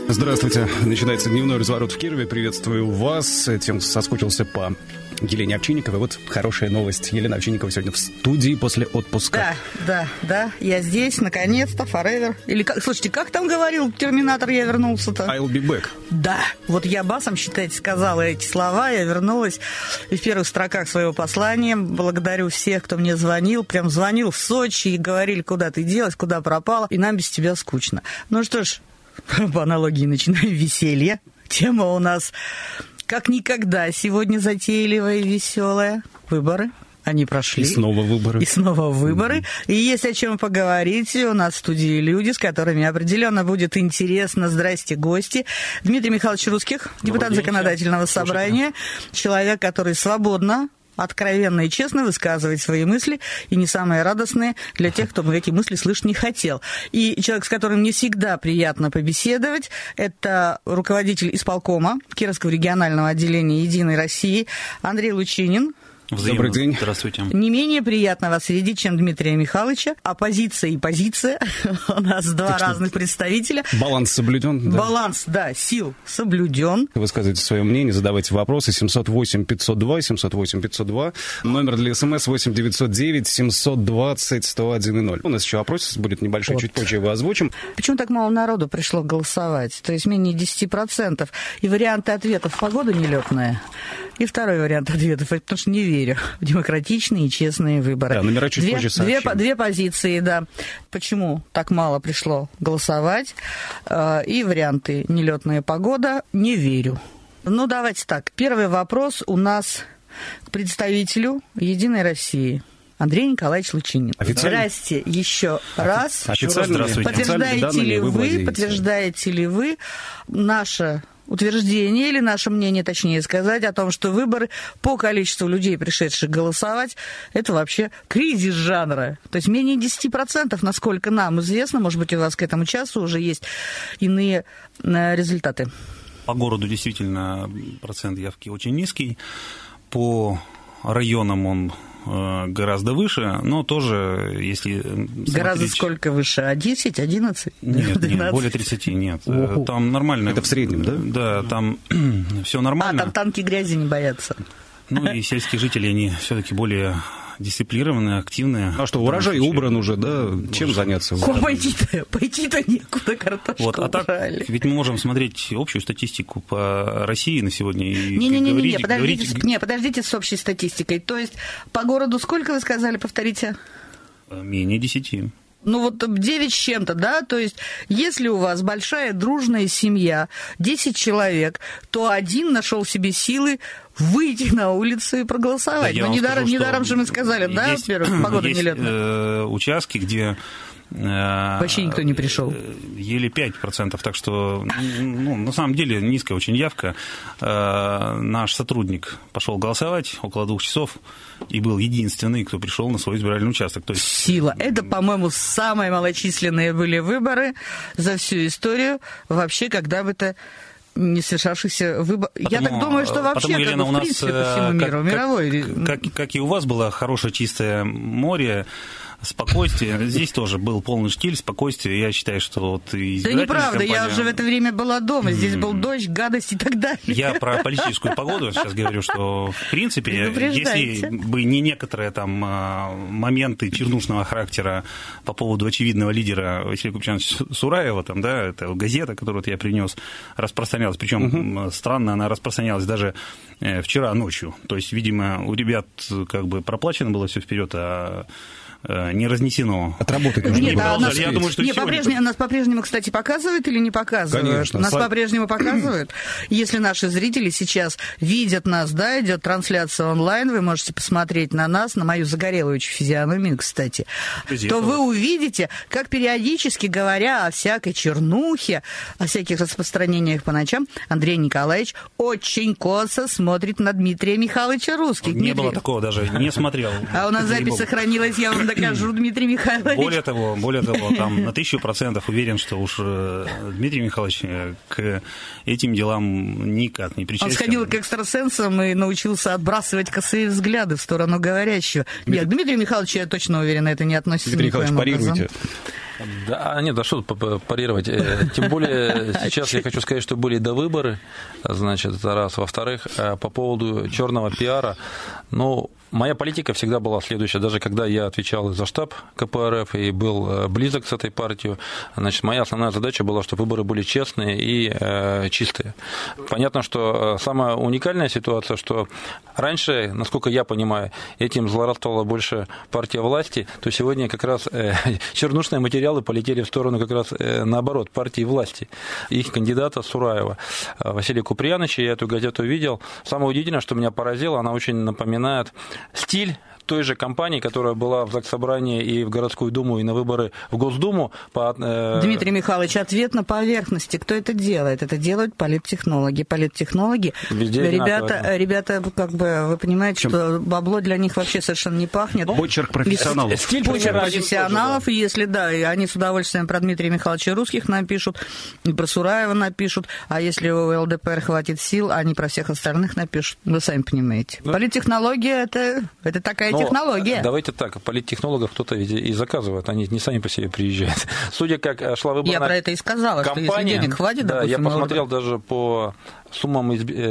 Здравствуйте. Начинается дневной разворот в Кирове. Приветствую вас. Тем соскучился по Елене Овчинниковой. Вот хорошая новость. Елена Овчинникова сегодня в студии после отпуска. Да, я здесь, наконец-то, forever. Или, слушайте, как там говорил Терминатор, я вернулся-то? I'll be back. Да, вот я басом, считайте, сказала эти слова, я вернулась. И в первых строках своего послания благодарю всех, кто мне звонил. Прям звонил в Сочи и говорили, куда ты делась, куда пропала. И нам без тебя скучно. Ну что ж, по аналогии начинаем веселье. Тема у нас как никогда сегодня затейливая и веселая. Выборы. Они прошли. И снова выборы. И есть о чем поговорить. У нас в студии люди, с которыми определенно будет интересно. Здрасте, гости. Дмитрий Михайлович Русских, депутат Законодательного собрания. Человек, который свободно, откровенно и честно высказывать свои мысли, и не самые радостные для тех, кто эти мысли слышать не хотел. И человек, с которым не всегда приятно побеседовать, это руководитель исполкома Кировского регионального отделения «Единой России» Андрей Лучинин. Взаимно. Добрый день. Здравствуйте. Не менее приятно вас видеть, чем Дмитрия Михайловича. Оппозиция и позиция. У нас два разных представителя. Баланс соблюден. Да? Баланс, да, сил соблюден. Высказывайте свое мнение, задавайте вопросы. 708-502. Номер для СМС 8-909-720-101-0. У нас еще вопрос будет небольшой, чуть позже его озвучим. Почему так мало народу пришло голосовать? То есть менее 10%. И варианты ответов: погода нелетная. И второй вариант ответов, потому что не верю в демократичные и честные выборы. Да, номера чуть позже сообщим. Две позиции, да. Почему так мало пришло голосовать? И варианты: нелетная погода, не верю. Ну, давайте так. Первый вопрос у нас к представителю «Единой России». Андрей Николаевич Лучинин. Здрасте еще раз. Здравствуйте. Подтверждаете ли вы наше утверждение или наше мнение, точнее сказать, о том, что выборы по количеству людей, пришедших голосовать, это вообще кризис жанра. То есть менее 10%, насколько нам известно, может быть, у вас к этому часу уже есть иные результаты. По городу действительно процент явки очень низкий. По районам он гораздо выше, но тоже, если смотреть... Гораздо сколько выше? 10, 11? Нет, более 30, нет. Там нормально. Это в среднем, да? Да, там все нормально. Там танки грязи не боятся. Ну и сельские жители, они все-таки более дисциплинированные, активные. А что, урожай убран уже, да? Чем заняться? Пойти-то некуда, картошку вот, а так, ведь мы можем смотреть общую статистику по России на сегодня и подождите с общей статистикой. То есть по городу сколько вы сказали, повторите? Менее 10. Ну вот 9 с чем-то, да? То есть если у вас большая дружная семья, 10 человек, то один нашел в себе силы выйти на улицу и проголосовать. Да, но недаром же мы сказали, да, во-первых, погода нелетная. Участки, где вообще никто не пришел. Еле 5%, так что, на самом деле, низкая очень явка. Наш сотрудник пошел голосовать около 2 часов и был единственный, кто пришел на свой избирательный участок. То есть... Сила. Это, по-моему, самые малочисленные были выборы за всю историю. Вообще, когда бы это не совершавшихся выборов. Я так думаю, что вообще, Елена, в принципе, по всему миру, мировой. Как и у вас было хорошее чистое море, спокойствие. Здесь тоже был полный штиль, спокойствие. Я считаю, что вот избирательная неправда, кампания... я уже в это время была дома. Здесь был дождь, гадость и так далее. Я про политическую погоду сейчас говорю, что, в принципе, если бы не некоторые там моменты чернушного характера по поводу очевидного лидера Василия Купчиновича Сураева, там, да, это газета, которую я принес, распространялась. Причем странно, она распространялась даже вчера ночью. То есть, видимо, у ребят как бы проплачено было все вперед, а не разнесено. Отработать нужно. Нет, я думаю, что нас по-прежнему, кстати, показывают или не показывают? Конечно. Нас по-прежнему показывают. Если наши зрители сейчас видят нас, да, идет трансляция онлайн, вы можете посмотреть на нас, на мою загорелую очень физиономию, кстати, то вы увидите, как периодически, говоря о всякой чернухе, о всяких распространениях по ночам, Андрей Николаевич очень косо смотрит на Дмитрия Михайловича Русских. Не было такого даже, не смотрел. А у нас запись сохранилась, я вам докажу, Дмитрий Михайлович. Более того, там на 1000% уверен, что уж Дмитрий Михайлович к этим делам никак не причастен. Он сходил к экстрасенсам и научился отбрасывать косые взгляды в сторону говорящего. Нет, Дмитрию Михайловичу, я точно уверена, это не относится Дмитрий Михайлович, парируйте. Да, нет, да что тут парировать. Тем более сейчас я хочу сказать, что были довыборы, значит, это раз. Во-вторых, по поводу черного пиара, ну, моя политика всегда была следующая. Даже когда я отвечал за штаб КПРФ и был близок с этой партией, значит, моя основная задача была, чтобы выборы были честные и чистые. Понятно, что самая уникальная ситуация, что раньше, насколько я понимаю, этим злорадствовала больше партия власти, то сегодня как раз чернушные материалы полетели в сторону как раз наоборот, партии власти. Их кандидата Сураева, Василия Куприяновича, я эту газету видел. Самое удивительное, что меня поразило, она очень напоминает стиль той же кампании, которая была в Заксобрании и в городскую думу, и на выборы в Госдуму. Дмитрий Михайлович, ответ на поверхности. Кто это делает? Это делают политтехнологи. Политтехнологи, ребята, как бы, вы понимаете, что бабло для них вообще совершенно не пахнет. Почерк профессионалов. Стиль почерк профессионалов, и если, да, и они с удовольствием про Дмитрия Михайловича Русских напишут, и про Сураева напишут, а если у ЛДПР хватит сил, они про всех остальных напишут. Вы сами понимаете. Политтехнология — это такая технология. Давайте так, политтехнологов кто-то и заказывает, они не сами по себе приезжают. Судя как шла выборная Я про это и сказала, кампания, что если денег хватит, да, допустим, я посмотрел даже по суммам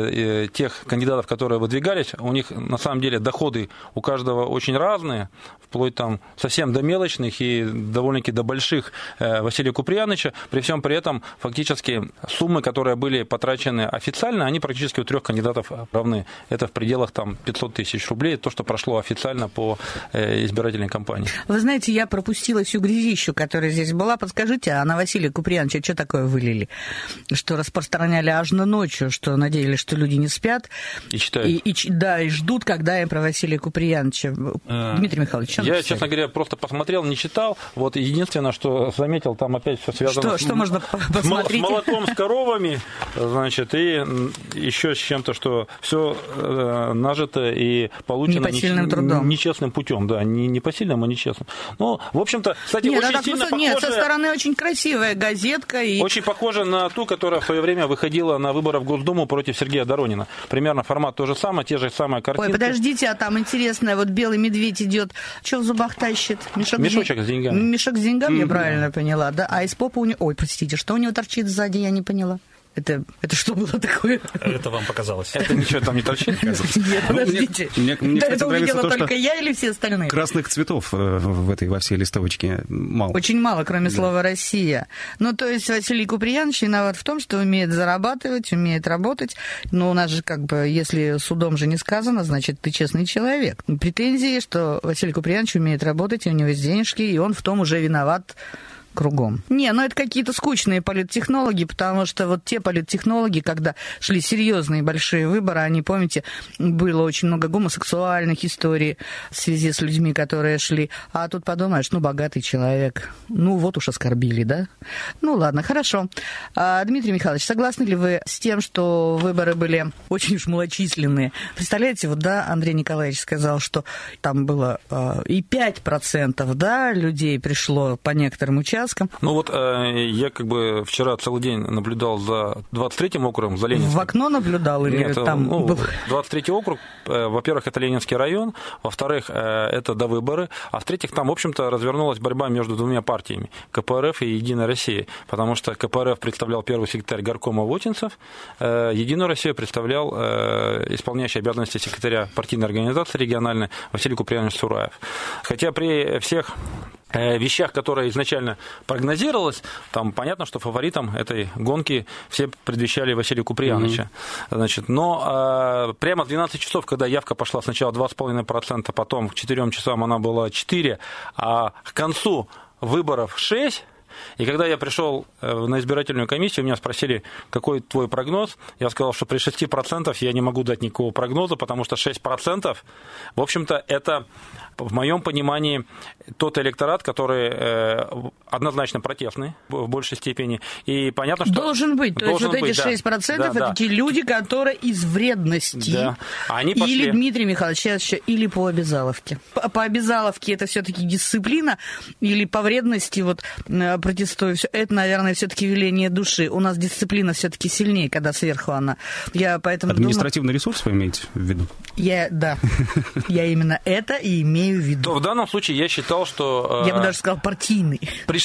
тех кандидатов, которые выдвигались, у них на самом деле доходы у каждого очень разные, вплоть там совсем до мелочных и довольно-таки до больших Василия Куприяновича. При всем при этом фактически суммы, которые были потрачены официально, они практически у трех кандидатов равны. Это в пределах там 500 тысяч рублей, то, что прошло официально по избирательной кампании. Вы знаете, я пропустила всю грязищу, которая здесь была. Подскажите, а на Василия Куприяновича что такое вылили? Что распространяли аж на ночью, что надеялись, что люди не спят. И читают. И ждут, когда им про Василия Куприяновича. Дмитрий Михайлович, что я, честно говоря, просто посмотрел, не читал. Вот единственное, что заметил, там опять все связано что можно посмотреть? С молоком, с коровами, значит, и еще с чем-то, что все нажито и получено непосильным трудом. Нечестным путем, да, не посильным, а нечестным. Ну, в общем-то, кстати, очень сильно похоже... Нет, со стороны очень красивая газетка. И... Очень похоже на ту, которая в свое время выходила на выборы в Госдуму против Сергея Доронина. Примерно формат то же самое, те же самые картинки. Ой, подождите, а там интересное, вот белый медведь идет, что в зубах тащит? Мешочек с деньгами. Мешок с деньгами, я правильно поняла, да? А из попы у него... Ой, простите, что у него торчит сзади, я не поняла. Это что было такое? Это вам показалось. Это ничего там не торчит? Нет, подождите. Мне Это увидела только я или все остальные? Красных цветов во всей листовочке мало. Очень мало, кроме слова «Россия». Ну, то есть Василий Куприянович виноват в том, что умеет зарабатывать, умеет работать. Но у нас же как бы, если судом же не сказано, значит, ты честный человек. Претензии, что Василий Куприянович умеет работать, и у него есть денежки, и он в том уже виноват кругом. Не, ну это какие-то скучные политтехнологи, потому что вот те политтехнологи, когда шли серьезные большие выборы, они, помните, было очень много гомосексуальных историй в связи с людьми, которые шли. А тут подумаешь, ну, богатый человек. Ну, вот уж оскорбили, да? Ну, ладно, хорошо. Дмитрий Михайлович, согласны ли вы с тем, что выборы были очень уж малочисленные? Представляете, вот, да, Андрей Николаевич сказал, что там было и 5%, да, людей пришло по некоторым участкам. Ну вот я как бы вчера целый день наблюдал за 23-м округом, за Ленинским. В окно наблюдал или нет, там был? 23-й округ, во-первых, это Ленинский район, во-вторых, это довыборы, а в-третьих, там, в общем-то, развернулась борьба между двумя партиями, КПРФ и Единая Россия, потому что КПРФ представлял первый секретарь горкома Вотинцев, Единую Россию представлял исполняющий обязанности секретаря партийной организации региональной Василий Куприянович Сураев. Хотя при всех вещах, которые изначально прогнозировалось, там понятно, что фаворитом этой гонки все предвещали Василия Куприяновича. Значит, но прямо в 12 часов, когда явка пошла сначала 2,5%, потом к 4 часам она была 4%, а к концу выборов 6%, и когда я пришел на избирательную комиссию, меня спросили, какой твой прогноз, я сказал, что при 6% я не могу дать никакого прогноза, потому что 6%, в общем-то, это, в моем понимании, тот электорат, который однозначно протестный в большей степени. И понятно, что... Должен быть. То есть вот эти 6% да, это те люди, которые из вредности. Да. Они пошли... Или, Дмитрий Михайлович, сейчас еще, или по обязаловке. По обязаловке это все-таки дисциплина, или по вредности вот протестую. Это, наверное, все-таки веление души. У нас дисциплина все-таки сильнее, когда сверху она. Я поэтому административный ресурс вы имеете в виду? Да. Я именно это и имею в виду. То в данном случае я считал, что... Я бы даже сказал партийный. При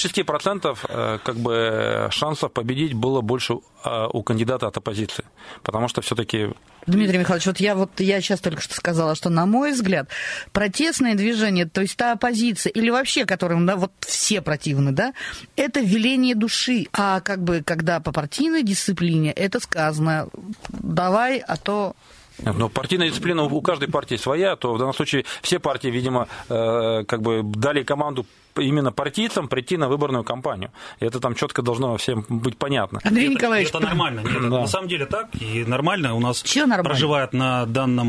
6% как бы шансов победить было больше у кандидата от оппозиции. Потому что все-таки... Дмитрий Михайлович, я сейчас только что сказала, что, на мой взгляд, протестное движение, то есть та оппозиция, или вообще, которым все противны, да, это веление души. А как бы, когда по партийной дисциплине, это сказано, давай, а то... Но партийная дисциплина у каждой партии своя, то в данном случае все партии, видимо, как бы дали команду именно партийцам прийти на выборную кампанию. И это там четко должно всем быть понятно. Андрей Николаевич... Это нормально. Нет, да. На самом деле так. И нормально. У нас нормально? Проживает на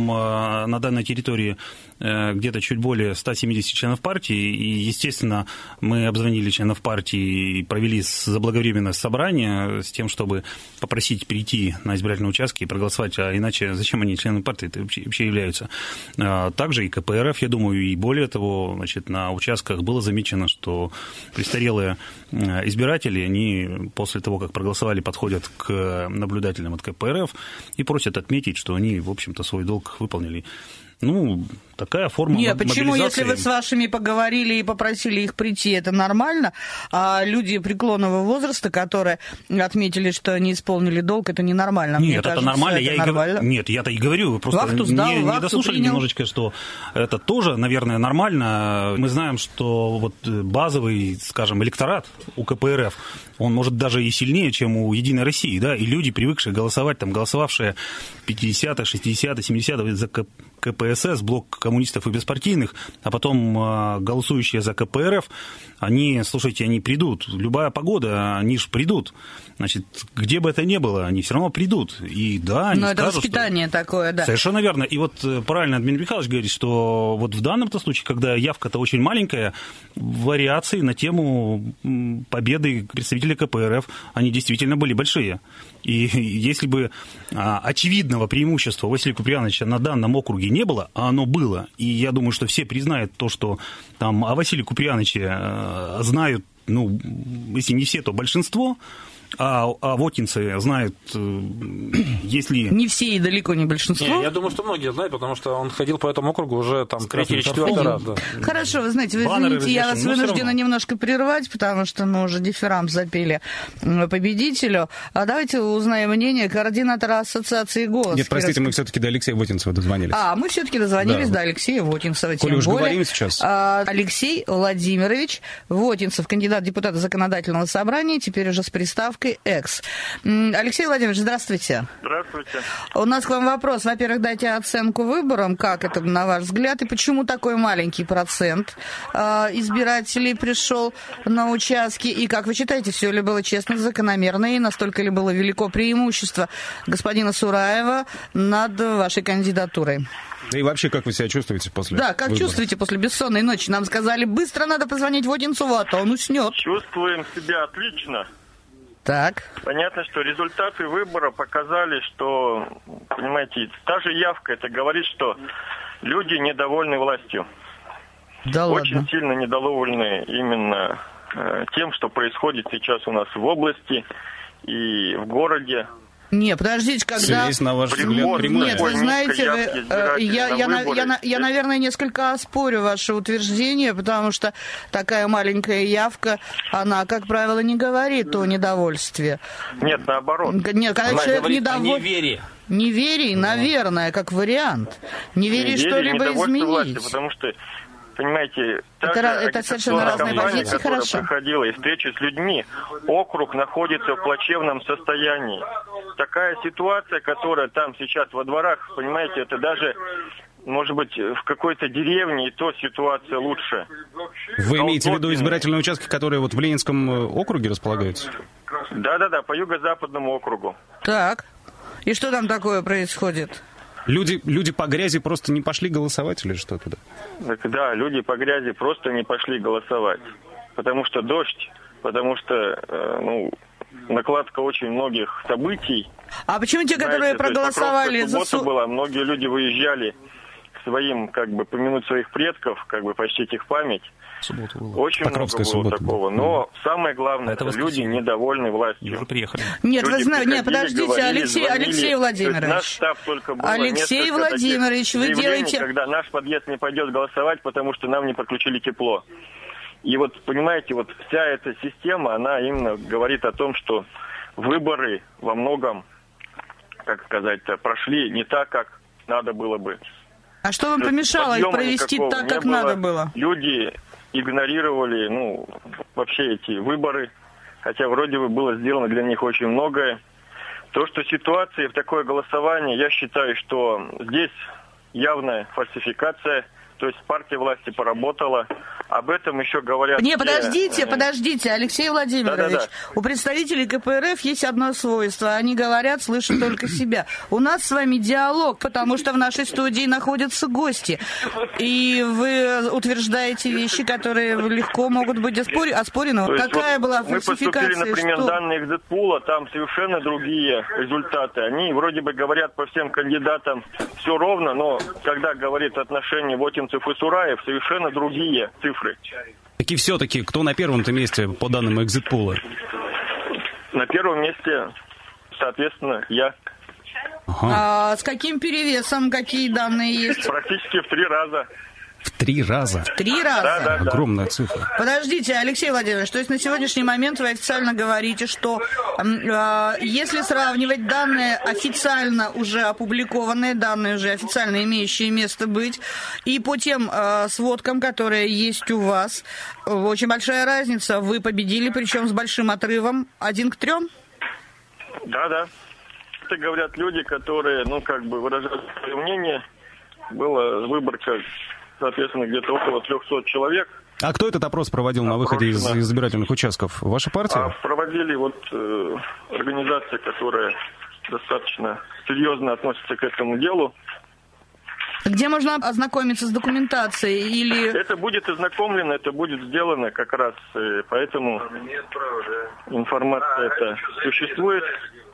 данной территории где-то чуть более 170 членов партии. И, естественно, мы обзвонили членов партии и провели заблаговременное собрание с тем, чтобы попросить перейти на избирательные участки и проголосовать. А иначе зачем они члены партии это вообще являются? Также и КПРФ, я думаю, и более того, значит, на участках было замечено, что престарелые избиратели, они после того, как проголосовали, подходят к наблюдателям от КПРФ и просят отметить, что они, в общем-то, свой долг выполнили. Такая форма мобилизации. Почему, если вы с вашими поговорили и попросили их прийти, это нормально, а люди преклонного возраста, которые отметили, что они исполнили долг, это ненормально? Нет, это нормально. Нет, я-то и говорю, вы просто не дослушали немножечко, что это тоже, наверное, нормально. Мы знаем, что базовый, скажем, электорат у КПРФ, он может даже и сильнее, чем у «Единой России», да, и люди, привыкшие голосовать, голосовавшие в 50-х, 60-х, 70-х за КПСС, блок коммунистов и беспартийных, а потом голосующие за КПРФ, они придут. Любая погода, они же придут. Значит, где бы это ни было, они все равно придут. И да, они скажут, это воспитание такое, да. Совершенно верно. И правильно Дмитрий Михайлович говорит, что в данном-то случае, когда явка-то очень маленькая, вариации на тему победы представителей КПРФ, они действительно были большие. И если бы очевидного преимущества Василия Куприяновича на данном округе не было, а оно было, и я думаю, что все признают то, что там о Василии Куприяновиче знают, если не все, то большинство, а вотинцы знают, если... Не все и далеко не большинство. Я думаю, что многие знают, потому что он ходил по этому округу уже третий или четвертый раз. Да. Хорошо, вы знаете, вы извините, я вас вынуждена немножко прервать, потому что мы уже дифирамб запели победителю. А давайте узнаем мнение координатора ассоциации «Голос». Нет, простите, мы все-таки до Алексея Вотинцева дозвонились. Мы все-таки дозвонились до Алексея Вотинцева. Коли уж говорим сейчас. Алексей Владимирович Вотинцев, кандидат депутата Законодательного собрания, теперь уже с приставкой «экс». Алексей Владимирович, здравствуйте. Здравствуйте. У нас к вам вопрос. Во-первых, дайте оценку выборам, как это, на ваш взгляд, и почему такой маленький процент избирателей пришел на участки, и как вы считаете, все ли было честно, закономерно, и настолько ли было велико преимущество господина Сураева над вашей кандидатурой? Да и вообще, как вы себя чувствуете после выборов? Чувствуете после бессонной ночи? Нам сказали, быстро надо позвонить Вотинцеву, а то он уснет. Чувствуем себя отлично. Так. Понятно, что результаты выбора показали, что, понимаете, та же явка, это говорит, что люди недовольны властью. Да ладно. Очень сильно недовольны именно тем, что происходит сейчас у нас в области и в городе. Нет, подождите, когда... Связь, на ваш взгляд, прямая. Нет, вы знаете, я, наверное, несколько оспорю ваше утверждение, потому что такая маленькая явка, она, как правило, не говорит о недовольстве. Нет, наоборот. Нет, когда она человек недоволен... о неверии. Неверие, наверное, как вариант. Неверие что-либо изменить. Власти, потому что, понимаете, это совершенно разные позиции, хорошо. Проходила и встречи с людьми, округ находится в плачевном состоянии. Такая ситуация, которая там сейчас во дворах, понимаете, это даже, может быть, в какой-то деревне и то ситуация лучше. Вы имеете в виду избирательные участки, которые в Ленинском округе располагаются? Да, по юго-западному округу. Так, и что там такое происходит? Люди по грязи просто не пошли голосовать или что туда? Да, люди по грязи просто не пошли голосовать. Потому что дождь, потому что, накладка очень многих событий. А почему те, которые проголосовали за... Суббота была, многие люди выезжали к своим, помянуть своих предков, почтить их память. Суббота была. Очень много было такого. Но самое главное, это люди недовольны властью. Уже приехали. Нет, вы знаете, нет, подождите, говорили, Алексей Владимирович. Наш штаб только было Алексей Владимирович, вы делаете... Когда наш подъезд не пойдет голосовать, потому что нам не подключили тепло. И вот, понимаете, вот вся эта система, она именно говорит о том, что выборы во многом, как сказать-то, прошли не так, как надо было бы. А что вам помешало их провести так, как надо было? Люди игнорировали, вообще эти выборы, хотя вроде бы было сделано для них очень многое. То, что ситуация в такое голосование, я считаю, что здесь явная фальсификация. То есть партия власти поработала. Об этом еще говорят... Не, подождите, Алексей Владимирович. Да. У представителей КПРФ есть одно свойство. Они говорят, слышат только себя. У нас с вами диалог, потому что в нашей студии находятся гости. И вы утверждаете вещи, которые легко могут быть оспорены. Какая была фальсификация? Мы поступили, например, данные экзит-пула, там совершенно другие результаты. Они вроде бы говорят по всем кандидатам все ровно, но когда говорит отношение Вотинцев и Сураев, совершенно другие цифры. И все-таки, кто на первом-то месте по данным экзит-пула? На первом месте, соответственно, я. Ага. А с каким перевесом, какие данные есть? Практически в 3 раза. В 3 раза? В 3 раза? Да. Огромная цифра. Подождите, Алексей Владимирович, то есть на сегодняшний момент вы официально говорите, что если сравнивать данные официально уже опубликованные, данные уже официально имеющие место быть, и по тем сводкам, которые есть у вас, очень большая разница. Вы победили, причем с большим отрывом 1-3? Да. Это говорят люди, которые, выражают свое мнение. Была выборка, соответственно, где-то около 300 человек. А кто этот опрос проводил на выходе из избирательных участков? Ваша партия? Проводили организация, которая достаточно серьезно относится к этому делу. Где можно ознакомиться с документацией? Или... Это будет ознакомлено, это будет сделано как раз, поэтому информация эта существует.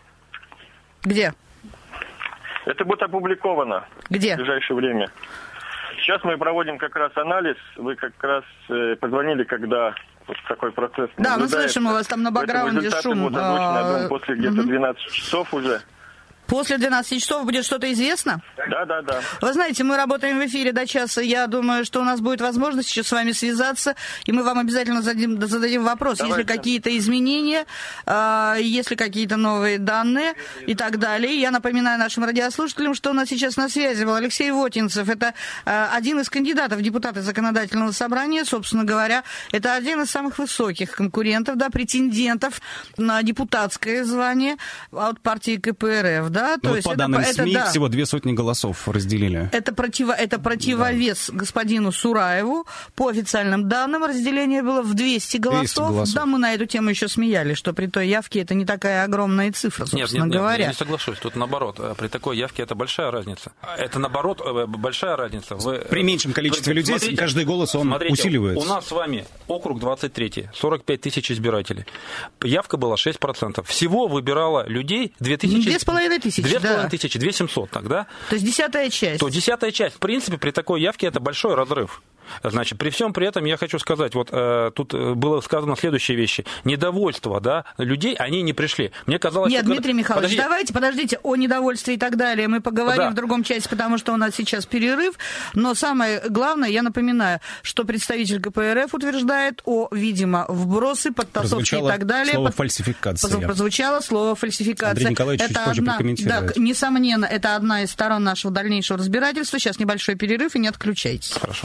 Где? Это будет опубликовано. Где? В ближайшее время. Сейчас мы проводим как раз анализ. Вы как раз позвонили, когда такой процесс наблюдается. Да, мы слышим, у вас там на бэкграунде шум. После где-то 12 часов уже. После 12 часов будет что-то известно? Да. Вы знаете, мы работаем в эфире до часа. Я думаю, что у нас будет возможность еще с вами связаться, и мы вам обязательно зададим вопрос. Давайте. Есть ли какие-то изменения, есть ли какие-то новые данные и так далее. Я напоминаю нашим радиослушателям, что у нас сейчас на связи был Алексей Вотинцев. Это один из кандидатов в депутаты законодательного собрания. Собственно говоря, это один из самых высоких конкурентов, претендентов на депутатское звание от партии КПРФ. Да? То есть по данным СМИ всего 200 голосов разделили. Это противовес господину Сураеву. По официальным данным разделение было в 200 голосов. Да, мы на эту тему еще смеялись, что при той явке это не такая огромная цифра, собственно говоря. Нет, я не соглашусь. Тут наоборот. При такой явке это большая разница. Это наоборот большая разница. При меньшем количестве людей каждый голос усиливается. У нас с вами округ 23, 45 тысяч избирателей. Явка была 6%. Всего выбирало людей 2500. 2500, 2700 тогда. То есть 10-я часть. То 10-я часть. В принципе, при такой явке это большой разрыв. Значит, при всем при этом я хочу сказать, тут было сказано следующие вещи. Недовольство, людей, они не пришли. Мне казалось, Нет, Дмитрий Михайлович, подождите, о недовольстве и так далее мы поговорим в другом части, потому что у нас сейчас перерыв. Но самое главное, я напоминаю, что представитель КПРФ утверждает о, видимо, вбросы, подтасовки и так далее. Слово фальсификация. Прозвучало слово фальсификация. Андрей Николаевич чуть позже прокомментирует. Да, несомненно, это одна из сторон нашего дальнейшего разбирательства. Сейчас небольшой перерыв, и не отключайтесь. Хорошо.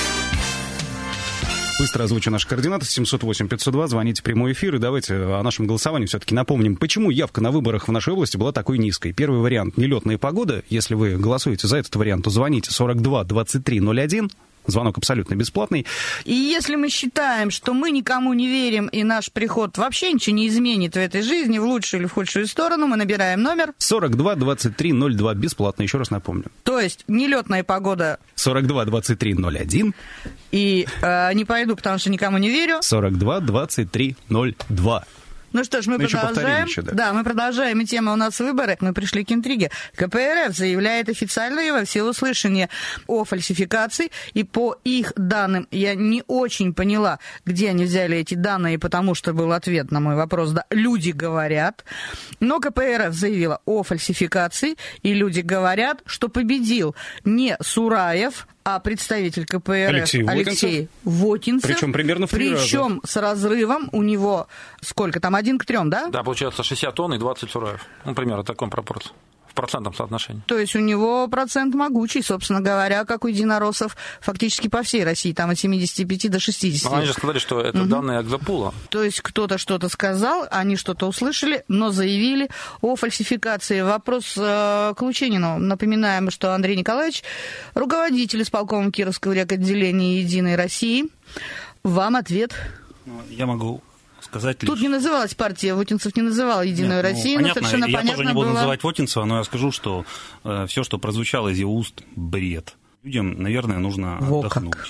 Быстро озвучу наши координаты. 708-502. Звоните в прямой эфир. И давайте о нашем голосовании все-таки напомним. Почему явка на выборах в нашей области была такой низкой? Первый вариант – нелетная погода. Если вы голосуете за этот вариант, то звоните 42-23-01. Звонок абсолютно бесплатный. И если мы считаем, что мы никому не верим, и наш приход вообще ничего не изменит в этой жизни, в лучшую или в худшую сторону, мы набираем номер 42-23-02. Бесплатно, еще раз напомню. То есть нелетная погода 42-23-01. И не пойду, потому что никому не верю. 42-23-02. Ну что ж, мы продолжаем. Да, мы продолжаем, и тема у нас выборы. Мы пришли к интриге. КПРФ заявляет официально и во всеуслышание о фальсификации, и по их данным, я не очень поняла, где они взяли эти данные, потому что был ответ на мой вопрос, да, люди говорят, но КПРФ заявила о фальсификации, и люди говорят, что победил не Сураев, а представитель КПРФ Алексей Вотинцев. Причем примерно в 3 раза. Причем с разрывом у него сколько там, 1:3, да? Да, получается 60 он и 20 Сураев. Ну, примерно в таком пропорции. В процентном соотношении. То есть у него процент могучий, собственно говоря, как у единороссов фактически по всей России, там от 75 до 60. Но они же сказали, что это данные Экзопула. То есть кто-то что-то сказал, они что-то услышали, но заявили о фальсификации. Вопрос к Лучинину. Напоминаем, что Андрей Николаевич, руководитель исполкома Кировского рекотделения «Единой России». Вам ответ. Я могу сказать лишь... Тут не называлась партия, Вотинцев не называл «Единую Россию», но совершенно я понятно тоже не буду было... называть Вотинцева, но я скажу, что все, что прозвучало из его уст, бред. Людям, наверное, нужно отдохнуть. Как.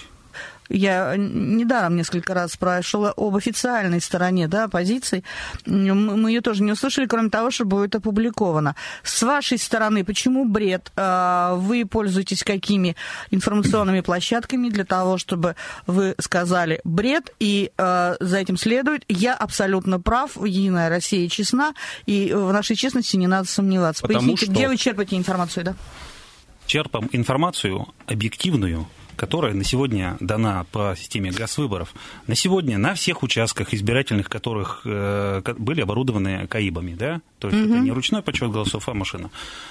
Я недаром несколько раз спрашивала об официальной стороне, да, оппозиции. Мы ее тоже не услышали, кроме того, что будет опубликовано. С вашей стороны, почему бред? Вы пользуетесь какими информационными площадками для того, чтобы вы сказали бред, и за этим следует. Я абсолютно прав, Единая Россия честна, и в нашей честности не надо сомневаться. Поясните, где вы черпаете информацию, да? Черпаем информацию объективную, которая на сегодня дана по системе ГАЗ-выборов. На сегодня на всех участках избирательных, которых были оборудованы КАИБами, да? То есть это не ручной подсчет голосов, а машина.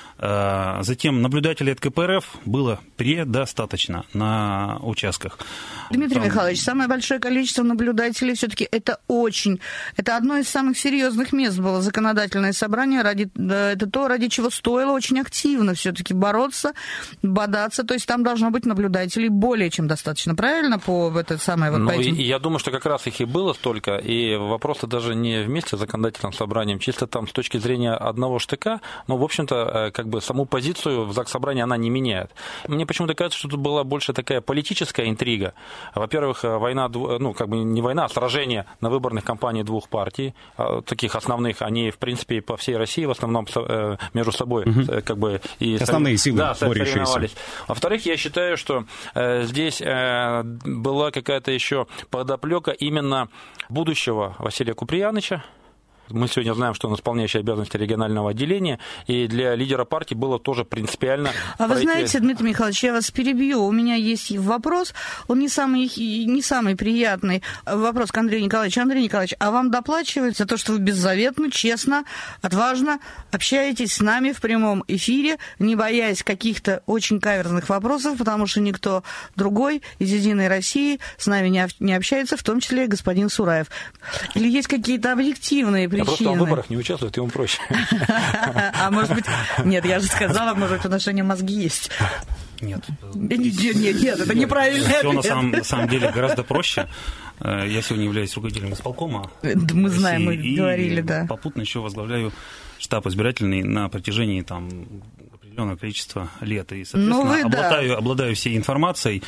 Затем наблюдателей от КПРФ было предостаточно на участках. Дмитрий Михайлович, самое большое количество наблюдателей все-таки это одно из самых серьезных мест было законодательное собрание, это то, ради чего стоило очень активно все-таки бороться, бодаться, то есть там должно быть наблюдателей более чем достаточно, правильно, по это самое вот по этим? Я думаю, что как раз их и было столько, и вопрос-то даже не вместе с законодательным собранием, чисто там с точки зрения одного штыка, но, в общем-то, как бы саму позицию в Заксобрании она не меняет. Мне почему-то кажется, что тут была больше такая политическая интрига. Во-первых, война, ну, как бы не война, а сражение на выборных кампаниях двух партий, таких основных, они, в принципе, по всей России в основном между собой как бы и основные силы, да, соревновались. Во-вторых, я считаю, что здесь была какая-то еще подоплека именно будущего Василия Куприяныча. Мы сегодня знаем, что он исполняющий обязанности регионального отделения, и для лидера партии было тоже принципиально... А вы знаете, Дмитрий Михайлович, я вас перебью. У меня есть вопрос, он не самый приятный вопрос к Андрею Николаевичу. Андрей Николаевич, а вам доплачивают за то, что вы беззаветно, честно, отважно общаетесь с нами в прямом эфире, не боясь каких-то очень каверзных вопросов, потому что никто другой из «Единой России» с нами не общается, в том числе и господин Сураев? Или есть какие-то объективные причины? Просто он в выборах не участвует, ему проще. А может быть... Нет, я же сказала, может быть, в отношении мозги есть. Нет, это неправильно. Все на самом деле гораздо проще. Я сегодня являюсь руководителем исполкома. Мы знаем, мы говорили, да. Попутно еще возглавляю штаб избирательный на протяжении там определенного количества лет. И, соответственно, обладаю всей информацией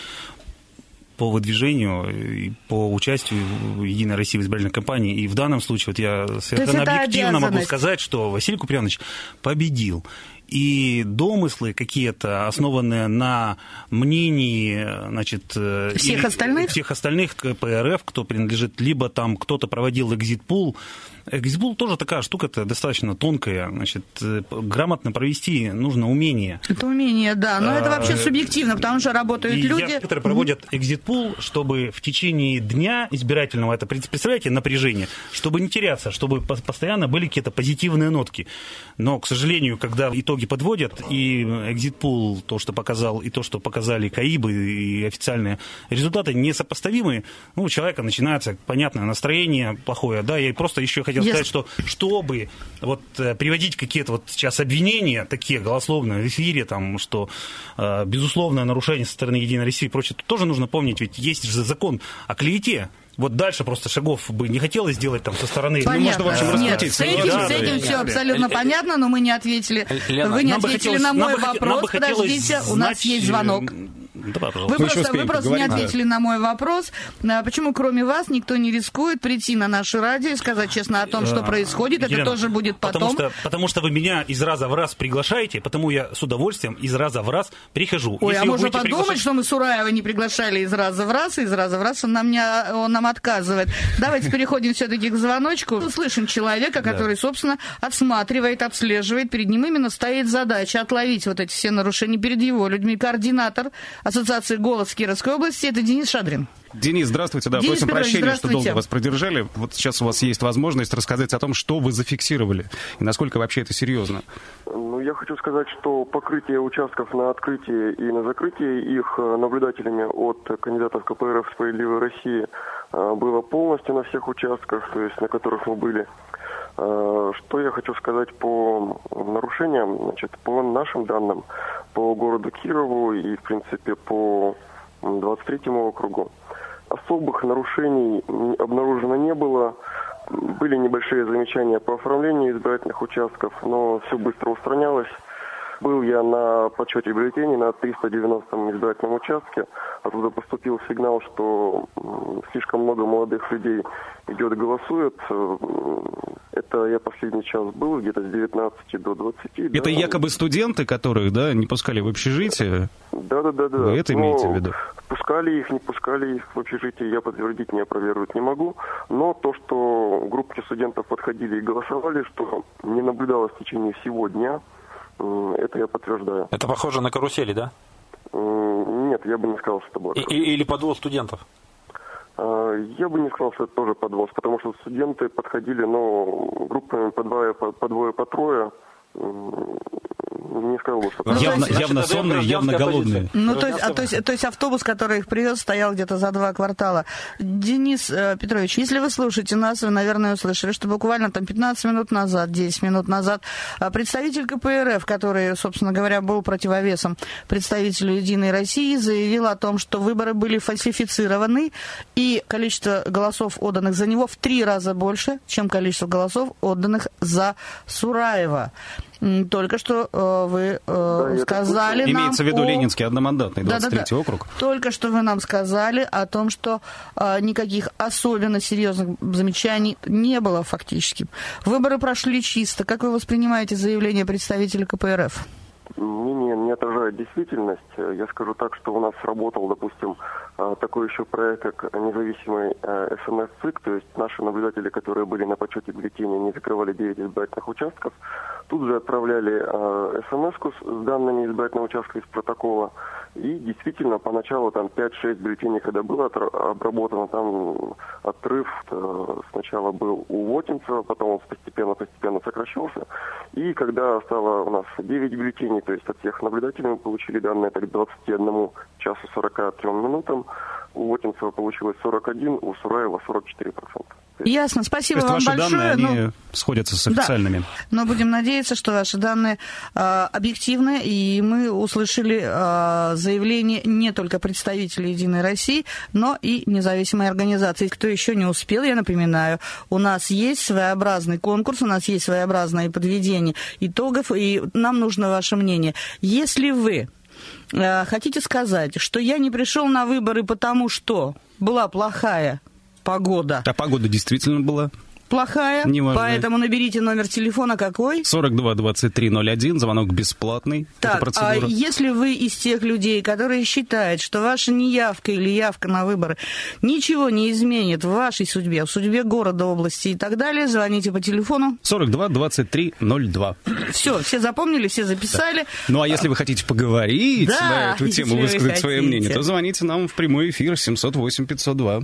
по выдвижению и по участию в «Единой России» в избирательной кампании. И в данном случае вот я совершенно объективно могу сказать, что Василий Куприянович победил. И домыслы какие-то, основанные на мнении, значит, всех остальных КПРФ, кто принадлежит, либо там кто-то проводил экзит-пул. Экзит-пул тоже такая штука-то достаточно тонкая, значит, грамотно провести нужно умение. Это умение, да, но это вообще субъективно, потому что работают люди... Которые проводят экзит-пул, чтобы в течение дня избирательного, это, представляете, напряжение, чтобы не теряться, чтобы постоянно были какие-то позитивные нотки. Но, к сожалению, когда итоги подводят, и экзит-пул, то, что показал, и то, что показали КАИБы, и официальные результаты несопоставимые, ну, у человека начинается понятное настроение плохое, да, я просто еще хотел сказать, что чтобы вот приводить какие-то вот сейчас обвинения, такие голословные в эфире, там, что безусловное нарушение со стороны «Единой России» и прочее, тоже нужно помнить, ведь есть же закон о клевете. Вот дальше просто шагов бы не хотелось сделать там со стороны. Понятно. Ну, можно, в общем, раскрутиться. С этим все абсолютно понятно, но мы не ответили. Лена, вы не ответили на мой вопрос. Подождите, у нас есть звонок. Вы просто не ответили на мой вопрос. Почему кроме вас никто не рискует прийти на наше радио и сказать честно о том, что происходит? Елена, это тоже будет потом. Потому что вы меня из раза в раз приглашаете, потому я с удовольствием из раза в раз прихожу. Ой, можно подумать, что мы Сураева не приглашали из раза в раз, и из раза в раз он нам отказывает. Давайте переходим все-таки к звоночку. Слышим человека, который, собственно, отсматривает, обслеживает. Перед ним именно стоит задача отловить вот эти все нарушения перед его людьми. Координатор Ассоциации «Голос» Кировской области, это Денис Шадрин. Денис, здравствуйте. Да, Денис просим Петрович, прощения, что долго вас продержали. Вот сейчас у вас есть возможность рассказать о том, что вы зафиксировали и насколько вообще это серьезно. Я хочу сказать, что покрытие участков на открытие и на закрытие их наблюдателями от кандидатов КПРФ «Справедливой России» было полностью на всех участках, то есть на которых мы были. Что я хочу сказать по нарушениям, значит, по нашим данным, по городу Кирову и, в принципе, по 23-му округу. Особых нарушений обнаружено не было. Были небольшие замечания по оформлению избирательных участков, но все быстро устранялось. Был я на подсчете бюллетеней на 390-м избирательном участке. Оттуда поступил сигнал, что слишком много молодых людей идет и голосует. Это я последний час был, где-то с 19 до 20. Это якобы студенты, которых, да, не пускали в общежитие? Да. Вы это имеете в виду? Пускали их, не пускали их в общежитие, я подтвердить, не опровергнуть не могу. Но то, что группки студентов подходили и голосовали, что не наблюдалось в течение всего дня, это я подтверждаю. Это похоже на карусели, да? Нет, я бы не сказал, что это было. Или подвоз студентов? Я бы не сказал, что это тоже подвоз, потому что студенты подходили, группами по двое, по трое. Не сказал бы, что... Явно сонные, явно голодные. То есть автобус, который их привез, стоял где-то за 2 квартала. Денис Петрович, если вы слушаете нас, вы, наверное, услышали, что буквально там 15 минут назад, 10 минут назад представитель КПРФ, который, собственно говоря, был противовесом представителю «Единой России», заявил о том, что выборы были фальсифицированы, и количество голосов, отданных за него, в 3 раза больше, чем количество голосов, отданных за Сураева. Только что вы сказали нам... Имеется в виду Ленинский одномандатный 23-й округ. Только что вы нам сказали о том, что никаких особенно серьезных замечаний не было фактически. Выборы прошли чисто. Как вы воспринимаете заявление представителя КПРФ? Мнение не отражает действительность. Я скажу так, что у нас работал, допустим, такой еще проект, как независимый СМС-ЦИК, то есть наши наблюдатели, которые были на подсчете бюллетеней, не закрывали 9 избирательных участков, тут же отправляли СМС-ку с данными избирательного участка из протокола, и действительно поначалу там 5-6 бюллетеней, когда было обработано, там отрыв сначала был у Вотинцева, потом он постепенно сокращался, и когда стало у нас 9 бюллетеней, то есть от всех наблюдателей мы получили данные так к 21 часу 43 минутам, у Вотинцева получилось 41, у Сураева 44%. Ясно, спасибо вам большое. Ваши данные, они сходятся с официальными. Да. Но будем надеяться, что ваши данные объективны, и мы услышали заявление не только представителей «Единой России», но и независимой организации. Кто еще не успел, я напоминаю, у нас есть своеобразный конкурс, у нас есть своеобразное подведение итогов, и нам нужно ваше мнение. Если вы хотите сказать, что я не пришел на выборы, потому что была плохая погода. А погода действительно была плохая, поэтому наберите номер телефона какой? 42-23-01, звонок бесплатный. Так, а если вы из тех людей, которые считают, что ваша неявка или явка на выборы ничего не изменит в вашей судьбе, в судьбе города, области и так далее, звоните по телефону 42-23-02. Все запомнили, все записали. Да. Ну, а если вы хотите поговорить на эту тему, высказать свое мнение, то звоните нам в прямой эфир 708-502.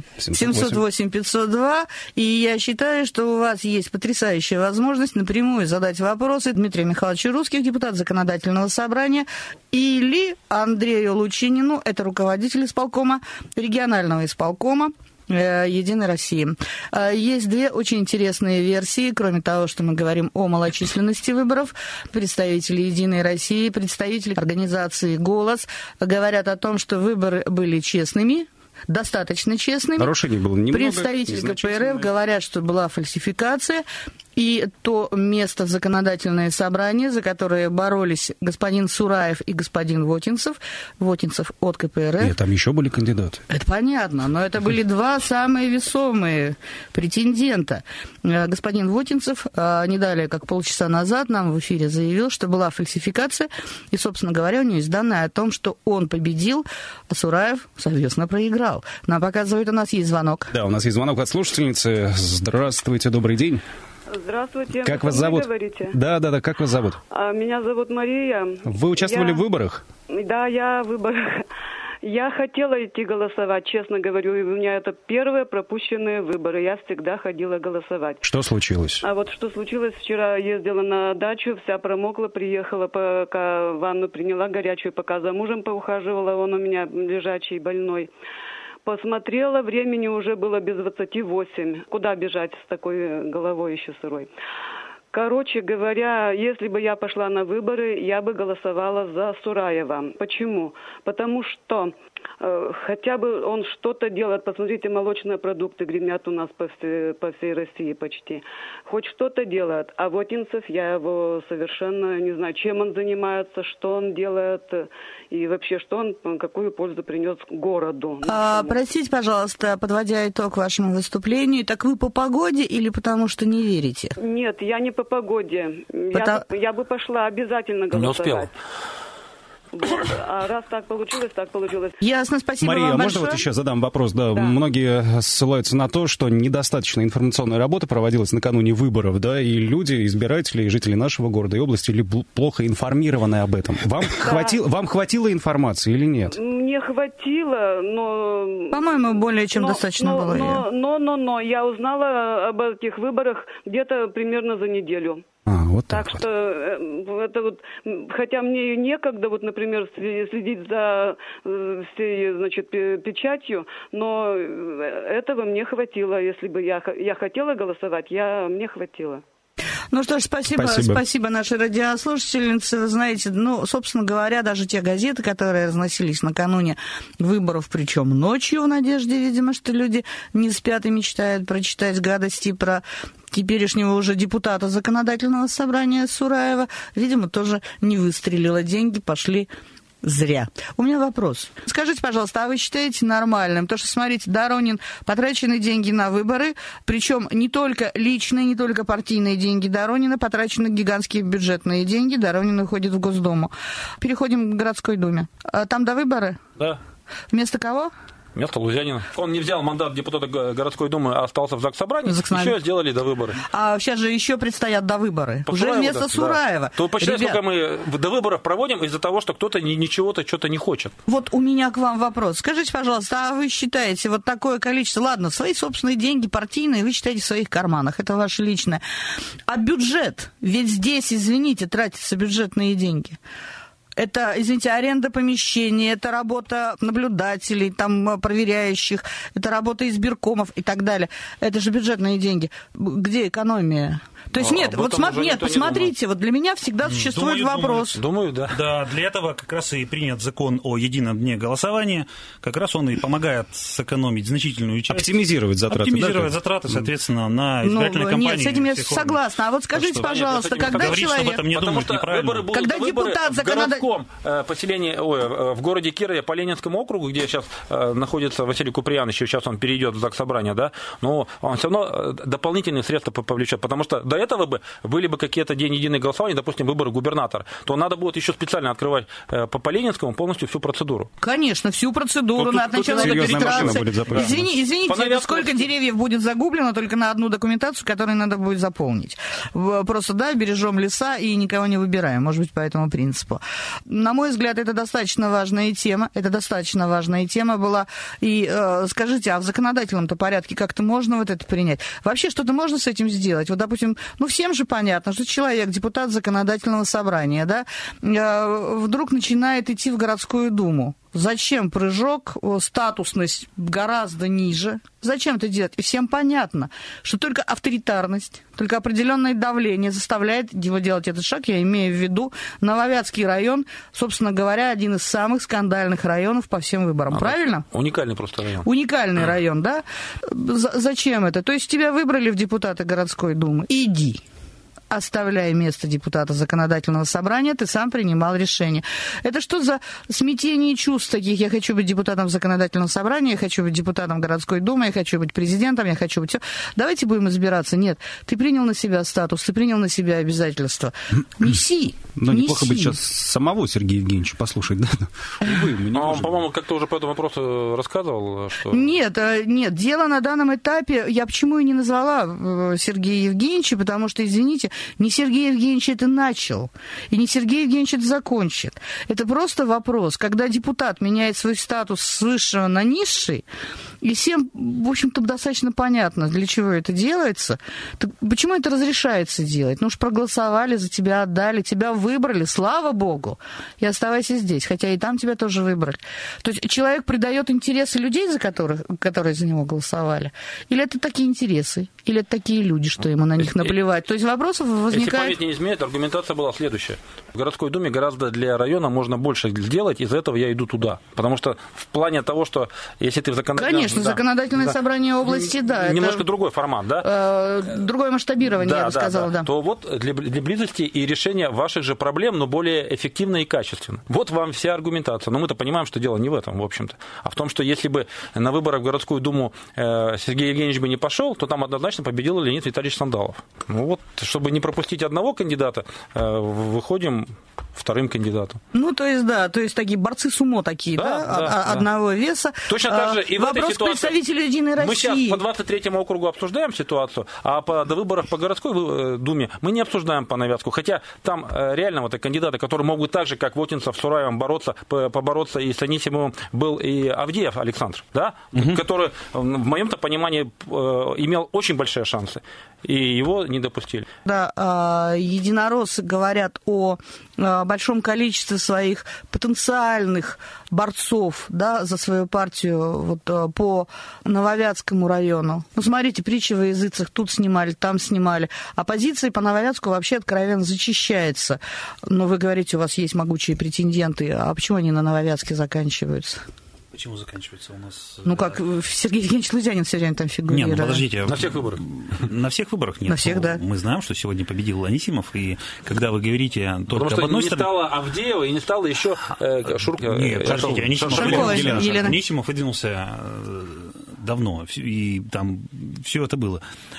708-502, и я считаю, что у вас есть потрясающая возможность напрямую задать вопросы Дмитрию Михайловичу Русских, депутат Законодательного собрания, или Андрею Лучинину, это руководитель исполкома, регионального исполкома «Единой России». Есть 2 очень интересные версии, кроме того, что мы говорим о малочисленности выборов. Представители «Единой России», представители организации «Голос» говорят о том, что выборы были честными, достаточно честными. Нарушений было немного. Представители КПРФ говорят, что была фальсификация. И то место в законодательное собрание, за которое боролись господин Сураев и господин Вотинцев от КПРФ. Нет, там еще были кандидаты. Это понятно, но это были два самые весомые претендента. Господин Вотинцев не далее, как полчаса назад, нам в эфире заявил, что была фальсификация, и, собственно говоря, у него есть данные о том, что он победил, а Сураев, соответственно, проиграл. Нам показывают, у нас есть звонок. Да, у нас есть звонок от слушательницы. Здравствуйте, добрый день. Здравствуйте. Как вас зовут? Говорите? Да, как вас зовут? Меня зовут Мария. Вы участвовали в выборах? Да, я в выборах. Я хотела идти голосовать, честно говорю. У меня это первые пропущенные выборы. Я всегда ходила голосовать. Что случилось? А вот что случилось, вчера ездила на дачу, вся промокла, приехала, пока ванну приняла горячую, пока за мужем поухаживала, он у меня лежачий, больной. Посмотрела, времени уже было без 28. Куда бежать с такой головой еще сырой? Короче говоря, если бы я пошла на выборы, я бы голосовала за Сураева. Почему? Потому что хотя бы он что-то делает. Посмотрите, молочные продукты гремят у нас по всей России почти. Хоть что-то делает. А Вотинцев, я его совершенно не знаю, чем он занимается, что он делает и вообще, что он, какую пользу принес городу. Простите, пожалуйста, подводя итог вашему выступлению, так вы по погоде или потому что не верите? Нет, я не по погоде. Я бы пошла обязательно голосовать. Не успел. Вот. А раз так получилось, так получилось. Ясно, спасибо Мария, вам можно большое. вот еще задам вопрос? Да, многие ссылаются на то, что недостаточно информационная работа проводилась накануне выборов, да, и люди, избиратели, и жители нашего города и области плохо информированы об этом. Вам хватило информации или нет? Мне хватило, но... По-моему, более чем достаточно было. Но я узнала об этих выборах где-то примерно за неделю. Вот так вот. Что это вот, хотя мне некогда, вот, например, следить за всей, значит, печатью, но этого мне хватило. Если бы я хотела голосовать, мне хватило. Ну что ж, спасибо нашей радиослушательнице. Вы знаете, собственно говоря, даже те газеты, которые разносились накануне выборов, причем ночью, в надежде, видимо, что люди не спят и мечтают прочитать гадости про теперешнего уже депутата законодательного собрания Сураева, видимо, тоже не выстрелило. Деньги пошли зря. У меня вопрос. Скажите, пожалуйста, а вы считаете нормальным? Потому что, смотрите, Доронин, потрачены деньги на выборы, причем не только личные, не только партийные деньги Доронина, потрачены гигантские бюджетные деньги, Доронин уходит в Госдуму. Переходим к городской думе. Там до выборы? Да. Вместо кого? Вместо Лузянина. Он не взял мандат депутата городской думы, а остался в Заксобрании. Еще сделали до выборов. А сейчас же еще предстоят до выборы. Уже вместо Сураева. Да. То посчитай, сколько мы до выборов проводим из-за того, что кто-то ничего-то что-то не хочет. Вот у меня к вам вопрос. Скажите, пожалуйста, а вы считаете вот такое количество, ладно, свои собственные деньги партийные вы считаете в своих карманах, это ваше личное. А бюджет? Ведь здесь, извините, тратятся бюджетные деньги. Это, извините, аренда помещений, это работа наблюдателей, там, проверяющих, это работа избиркомов и так далее. Это же бюджетные деньги. Где экономия? То есть посмотрите, вот для меня всегда существует вопрос. Думаю, да. Да, для этого как раз и принят закон о едином дне голосования. Как раз он и помогает сэкономить значительную часть. Оптимизировать затраты. Соответственно, на избирательной кампании. Нет, с этим я согласна. А вот скажите, пожалуйста, когда человек... Потому что когда депутат законодательный... поселении, в городе Кирове по Ленинскому округу, где сейчас находится Василий Куприянович, сейчас он перейдет в Заксобрание, да, но он все равно дополнительные средства повлечет, потому что до этого были бы какие-то день единое голосование, допустим, выборы губернатора, то надо будет еще специально открывать по Ленинскому полностью всю процедуру. Конечно, всю процедуру, от начала до регистрации. Извините, сколько деревьев будет загублено только на одну документацию, которую надо будет заполнить. Просто, бережем леса и никого не выбираем, может быть, по этому принципу. На мой взгляд, это достаточно важная тема. Была. И скажите, а в законодательном-то порядке как-то можно вот это принять? Вообще что-то можно с этим сделать? Вот, допустим, всем же понятно, что человек, депутат законодательного собрания, да, вдруг начинает идти в городскую думу. Зачем прыжок, статусность гораздо ниже? Зачем это делать? И всем понятно, что только авторитарность, только определенное давление заставляет его делать этот шаг. Я имею в виду Нововятский район, собственно говоря, один из самых скандальных районов по всем выборам. Правильно? Уникальный просто район. Уникальный район, да? Зачем это? То есть тебя выбрали в депутаты городской думы. Иди. Оставляя место депутата законодательного собрания, ты сам принимал решение. Это что за смятение чувств таких? Я хочу быть депутатом законодательного собрания, я хочу быть депутатом городской думы, я хочу быть президентом, я хочу быть все. Давайте будем избираться. Нет, ты принял на себя статус, ты принял на себя обязательства. Неси. Но неплохо бы сейчас самого Сергея Евгеньевича послушать, да? Он, по-моему, как-то уже по этому вопросу рассказывал, что... Нет, дело на данном этапе, я почему и не назвала Сергея Евгеньевича, потому что, извините, не Сергей Евгеньевич это начал, и не Сергей Евгеньевич это закончит. Это просто вопрос, когда депутат меняет свой статус с высшего на низший, и всем, в общем-то, достаточно понятно, для чего это делается. Так почему это разрешается делать? Ну уж проголосовали, за тебя отдали, тебя выбрали, слава богу, и оставайся здесь, хотя и там тебя тоже выбрали. То есть человек предает интересы людей, которые за него голосовали? Или это такие интересы? Или это такие люди, что ему на них наплевать? То есть вопросов возникает... Если память не изменяет, аргументация была следующая. В городской думе гораздо для района можно больше сделать, из-за этого я иду туда. Потому что в плане того, что если ты в законодательном... Конечно, законодательное собрание области, да. Немножко это... другой формат, да? Другое масштабирование, я бы сказала, да. То вот для близости и решения ваших же проблем, но более эффективно и качественно. Вот вам вся аргументация. Но мы-то понимаем, что дело не в этом, в общем-то. А в том, что если бы на выборах в городскую думу Сергей Евгеньевич бы не пошел, то там однозначно победил Леонид Витальевич Сандалов. Ну вот, чтобы не пропустить одного кандидата, выходим вторым кандидатом. Ну, то есть, да, то есть такие борцы сумо такие, да, одного веса. Точно так же и в этой вопрос ситуации... представителей «Единой России». Мы сейчас по 23-му округу обсуждаем ситуацию, а по выборах по городской думе мы не обсуждаем по Новятску. Хотя там реально вот кандидаты, которые могут так же, как Вотинцев с Сураевым побороться и с Анисимовым, был и Авдеев Александр, да? Который, в моем-то понимании, имел очень большие шансы. И его не допустили. Да, единороссы говорят о большом количестве своих потенциальных борцов, да, за свою партию вот, по Нововятскому району. Ну, смотрите, притчи во языцах тут снимали, там снимали. Оппозиция по Нововятску вообще откровенно зачищается. Но вы говорите, у вас есть могучие претенденты. А почему они на Нововятске заканчиваются? Почему заканчивается у нас... Ну, как Сергей Евгеньевич Лузянин все время там фигурирует. Нет, ну, подождите. На всех выборах? На всех выборах нет. На всех, да. Мы знаем, что сегодня победил Анисимов, и когда вы говорите только об одной стороне... Потому что не стало Авдеева и не стало еще Шурка... Нет, подождите, Анисимов выдвинулся давно, и там все это было.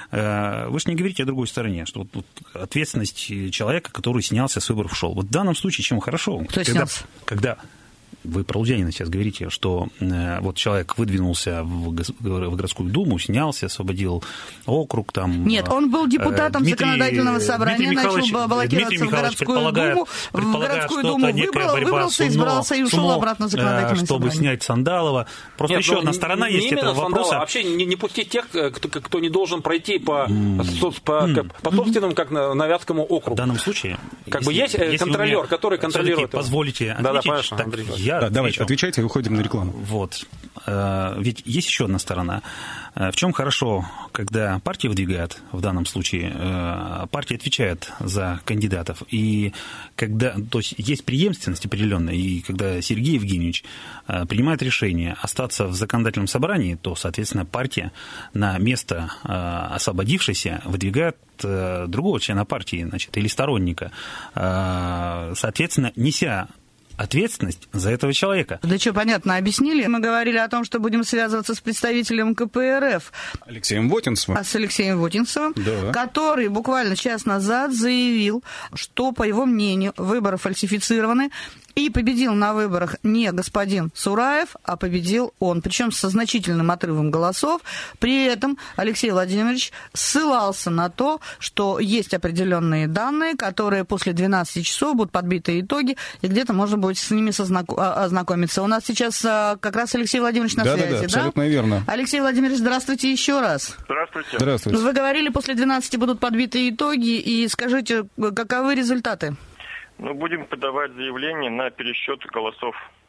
Вы же не говорите о другой стороне, что вот ответственность человека, который снялся с выборов, шел. Вот в данном случае чем хорошо? Кто снялся? Когда вы про Лузянина сейчас говорите, что вот человек выдвинулся в городскую думу, снялся, освободил округ там. Нет, он был депутатом законодательного собрания, начал баллотироваться в городскую думу, в городскую думу выбрался, избрался и ушел обратно в законодательное чтобы собрание. снять Сандалова. Просто еще одна сторона есть этого вопроса. Вообще не пустить тех, кто не должен пройти по собственному, как Новятскому округу. В данном случае. Как бы есть контролер, который контролирует. Позволите ответить. Давайте, отвечайте, выходим на рекламу. Вот. Ведь есть еще одна сторона. В чем хорошо, когда партия выдвигает, в данном случае, партия отвечает за кандидатов, и когда, то есть преемственность определенная, и когда Сергей Евгеньевич принимает решение остаться в законодательном собрании, то, соответственно, партия на место освободившейся выдвигает другого члена партии, значит, или сторонника, соответственно, неся ответственность за этого человека. Да что, понятно, объяснили. Мы говорили о том, что будем связываться с представителем КПРФ. Алексеем Вотинцевым. С Алексеем Вотинцевым, да. Который буквально час назад заявил, что, по его мнению, выборы фальсифицированы, и победил на выборах не господин Сураев, а победил он, причем со значительным отрывом голосов. При этом Алексей Владимирович ссылался на то, что есть определенные данные, которые после 12 часов будут подбиты итоги, и где-то можно будет с ними ознакомиться. У нас сейчас как раз Алексей Владимирович на связи, да? Абсолютно верно. Алексей Владимирович, здравствуйте еще раз. Здравствуйте. Здравствуйте. Вы говорили, после 12 будут подбиты итоги, и скажите, каковы результаты? Мы будем подавать заявление на пересчет голосов.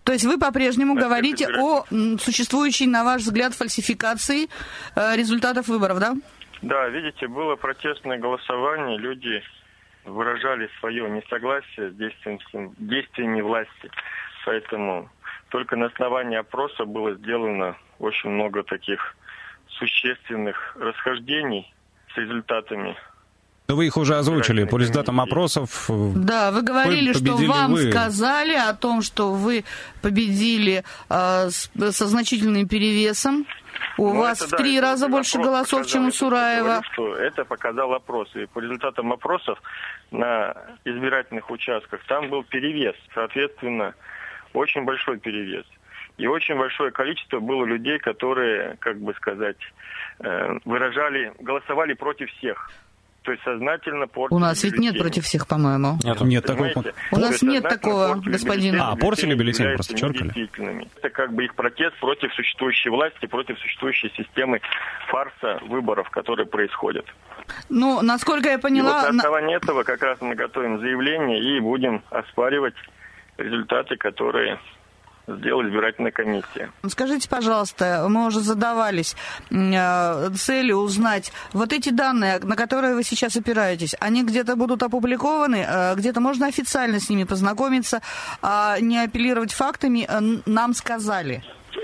То есть вы по-прежнему говорите о существующей, на ваш взгляд, фальсификации результатов выборов, да? Да, видите, было протестное голосование, люди выражали свое несогласие с действиями власти. Поэтому только на основании опроса было сделано очень много таких существенных расхождений с результатами. Вы их уже озвучили по результатам опросов. Да, вы говорили, что вам сказали о том, что вы победили со значительным перевесом. У вас в 3 раза больше голосов, чем у Сураева. Это показал опрос. И по результатам опросов на избирательных участках там был перевес. Соответственно, очень большой перевес. И очень большое количество было людей, которые, как бы сказать, голосовали против всех. То есть сознательно портили. У нас ведь нет против всех, по-моему. Нет такого. У нас нет такого, господин. Портили бюллетень, просто черкали. Это как бы их протест против существующей власти, против существующей системы фарса выборов, которые происходят. Ну, насколько я поняла... И вот на основании этого как раз мы готовим заявление и будем оспаривать результаты, которые сделала избирательная комиссия. Скажите, пожалуйста, мы уже задавались целью узнать, вот эти данные, на которые вы сейчас опираетесь, они где-то будут опубликованы, где-то можно официально с ними познакомиться, а не апеллировать фактами «нам сказали».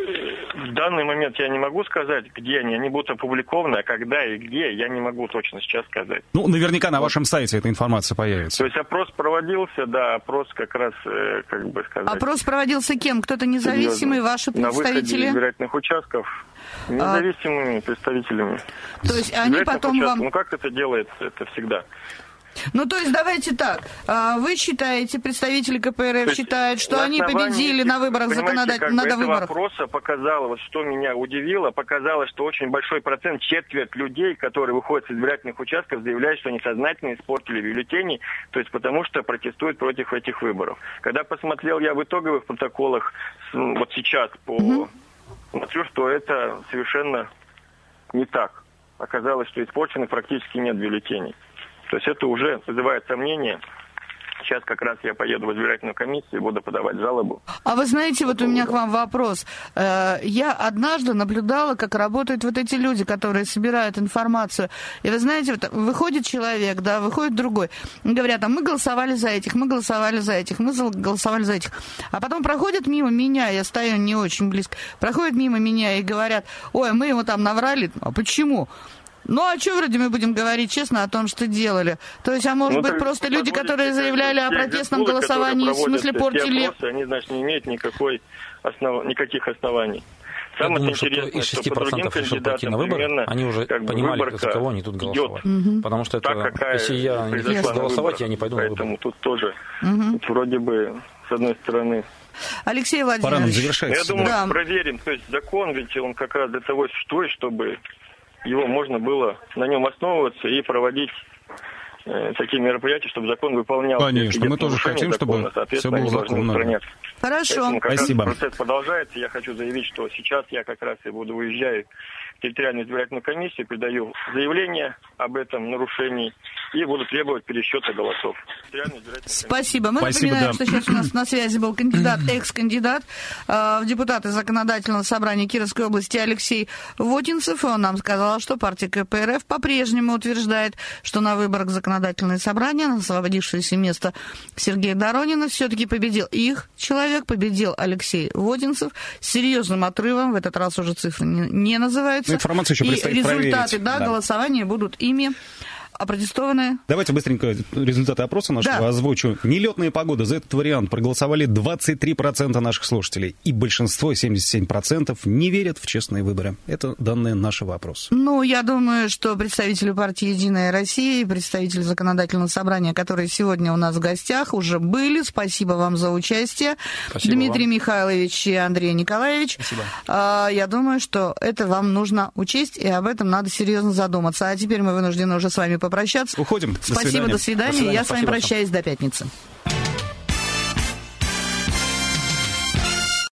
В данный момент я не могу сказать, где они будут опубликованы, а когда и где, я не могу точно сейчас сказать. Ну, наверняка на вашем сайте эта информация появится. То есть опрос проводился, да, опрос как раз, как бы сказать... Опрос проводился кем? Кто-то независимый, ваши представители? На выходе избирательных участков независимыми представителями. То есть они потом вам... Ну, как это делается, это всегда... Ну, то есть, давайте так. Вы считаете, представители КПРФ считают, что они победили на выборах законодательных выборах? Опроса показало, вот что меня удивило, показало, что очень большой процент, четверть людей, которые выходят с избирательных участков, заявляют, что они сознательно испортили бюллетени, то есть потому что протестуют против этих выборов. Когда посмотрел я в итоговых протоколах, вот сейчас, смотрю, что это совершенно не так. Оказалось, что испорченных практически нет бюллетеней. То есть это уже вызывает сомнения. Сейчас как раз я поеду в избирательную комиссию и буду подавать жалобу. А вы знаете, вот у меня к вам вопрос. Я однажды наблюдала, как работают вот эти люди, которые собирают информацию. И вы знаете, вот выходит человек, да, выходит другой. И говорят, мы голосовали за этих, мы голосовали за этих, мы голосовали за этих. А потом проходят мимо меня, я стою не очень близко, проходят мимо меня и говорят, ой, мы ему там наврали. А почему? Ну, а что вроде мы будем говорить честно о том, что делали? То есть, а может быть, просто люди, которые заявляли о протестном голосовании, в смысле портили... Они, значит, не имеют никаких оснований. Самое интересное, из 6% решил пойти на выборы, они уже понимали, за кого они тут голосовали. Потому что это, если я не хочу голосовать, я не пойду на выборы. Поэтому тут тоже вроде бы, с одной стороны... Алексей Владимирович, я думаю, проверим. То есть закон, ведь он как раз для того существует, чтобы... его можно было на нем основываться и проводить такие мероприятия, чтобы закон выполнялся. Конечно, мы тоже хотим, чтобы все было законно. Хорошо. Спасибо. Процесс продолжается. Я хочу заявить, что сейчас я как раз и буду выезжать в территориальную избирательную комиссию, передаю заявление об этом нарушении и буду требовать пересчета голосов. Спасибо. Мы напоминаем, что сейчас у нас на связи был экс-кандидат в депутаты Законодательного собрания Кировской области Алексей Водинцев. Он нам сказал, что партия КПРФ по-прежнему утверждает, что на выборах Законодательное собрание, на освободившееся место Сергея Доронина, все-таки победил их человек, победил Алексей Водинцев с серьезным отрывом. В этот раз уже цифры не называются. Информацию еще предстоит результаты, проверить. Голосования будут ими опротестованы. Давайте быстренько результаты опроса нашего озвучу. Нелетная погода. За этот вариант проголосовали 23% наших слушателей. И большинство, 77%, не верят в честные выборы. Это данные нашего опроса. Ну, я думаю, что представители партии «Единая Россия», представители Законодательного собрания, которые сегодня у нас в гостях, уже были. Спасибо вам за участие. Спасибо Дмитрий вам. Михайлович и Андрей Николаевич. Спасибо. Я думаю, что это вам нужно учесть, и об этом надо серьезно задуматься. А теперь мы вынуждены уже с вами попрощаться. Уходим. Спасибо, до свидания. Я с вами Спасибо. прощаюсь до пятницы.